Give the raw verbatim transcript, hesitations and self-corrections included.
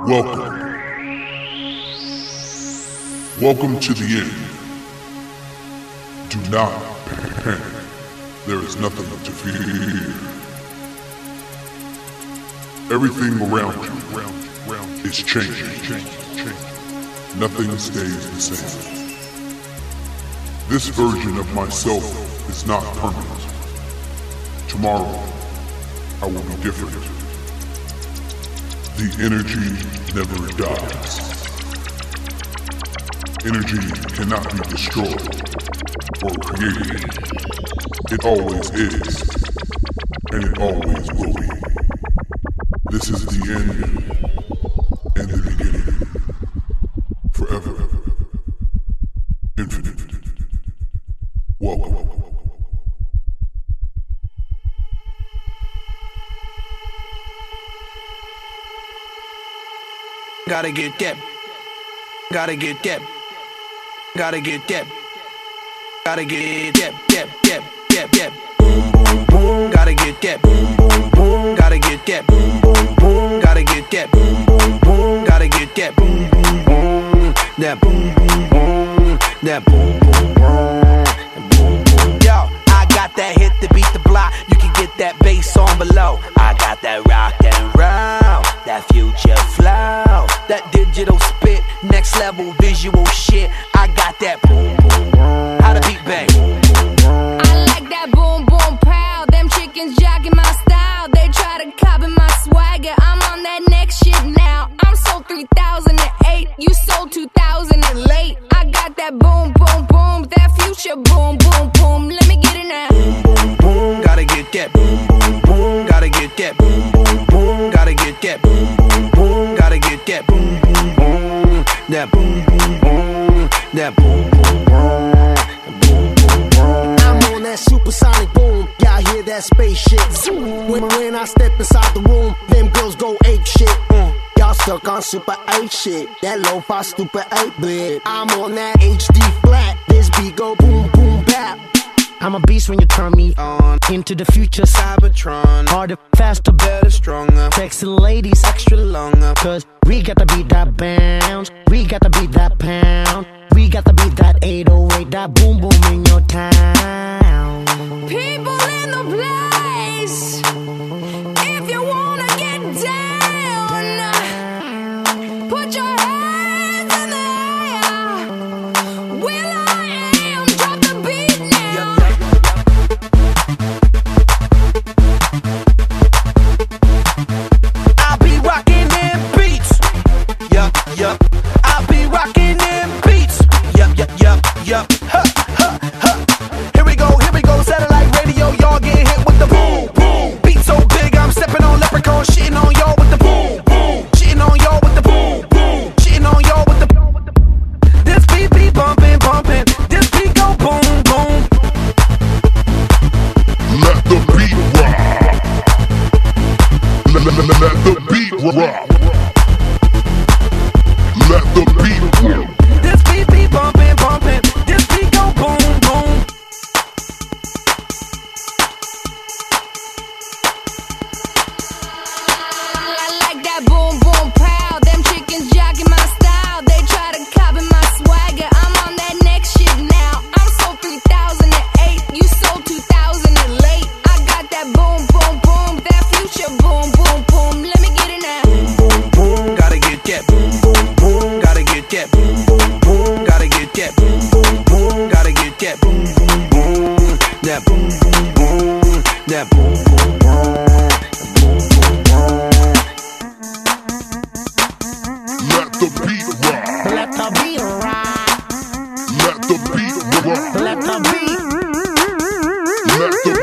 Welcome. Welcome to the end. Do not panic. There is nothing to fear. Everything around you is changing. Nothing stays the same. This version of myself is not permanent. Tomorrow, I will be different. The energy never dies. Energy cannot be destroyed or created. It always is, and it always will be. This is the end and the beginning. Forever. Infinite. Welcome. Gotta get that. Gotta get that. Gotta get that. Gotta get that. That. That. That. That. Boom, boom, boom. Gotta get that. Boom, boom, boom. Gotta get that. Boom, boom, boom. Gotta get that. Boom, boom, boom. Gotta get that. Boom, boom, boom. That boom, boom, boom. That boom, boom, boom. Boom, boom. Yo, I got that hit to beat the block. You can get that bass on below. I got that rock and roll. That future flow. That digital spit. Next level visual shit. I got that boom, boom, boom. How to beat bang. I like that boom, boom, pow. Them chickens jacking my style. They try to copy my swagger. I'm on that next shit now. I'm sold three thousand eight. You sold two thousand late. I got that boom, boom, boom. That future boom, boom, boom. Let me get it now. Boom, boom, boom. Gotta get that boom, boom, boom. Gotta get that boom, boom, boom. Gotta get that boom, boom, boom. Gotta get that boom, boom, boom. That boom, boom, boom. That boom, boom, boom. Boom, boom, boom. I'm on that supersonic boom. Y'all hear that spaceship zoom. When, when I step inside the room, them girls go ape shit. Mm. Y'all stuck on super eight shit. That lo-fi stupid eight bit. I'm on that H D flat. This beat go boom, boom, bap. I'm a beast when you turn me on. Into the future, Cybertron. Harder, faster, better, stronger. Sexy ladies, extra longer. Cause we got to beat that bounce. We got to beat that pound. We got to beat that eight oh eight. That boom boom in your town. People in the place. If you wanna get down, put your hands in the air. Will I am, drop the beat now. I'll be rocking them beats. Yup, yup. I'll be rocking them beats. Yup, yup, yup, yup. Ha, ha, ha. Here we go, here we go. Satellite radio, y'all getting hit with the boom, boom. Beat so big, I'm stepping on leprechaun, shitting on y'all with the boom, boom. Shitting on y'all with the boom, boom. Shitting on y'all with the boom. This beat be bumping, bumping. This beat go boom, boom. Let the beat rock. Let, let, let, let the beat rock. Let the beat rock. This beat be bumping, bumping. This beat go boom, boom. I like that boom, boom, pow. Them chickens jacking my style. They try to copy my swagger. I'm on that next shit now. I'm sold three thousand eight. You sold two thousand late. I got that boom, boom, boom. That future boom, boom, boom. Let me get it now. Boom, boom, boom. Gotta get that boom, boom, boom. Gotta get that boom, boom, boom. Gotta get that boom, boom, boom. Gotta get that boom, boom, boom. That boom, boom, boom. That boom, boom, boom. Boom, boom, boom. Let the beat rock. Let the beat rock. Let the beat rock. Let the beat. Let the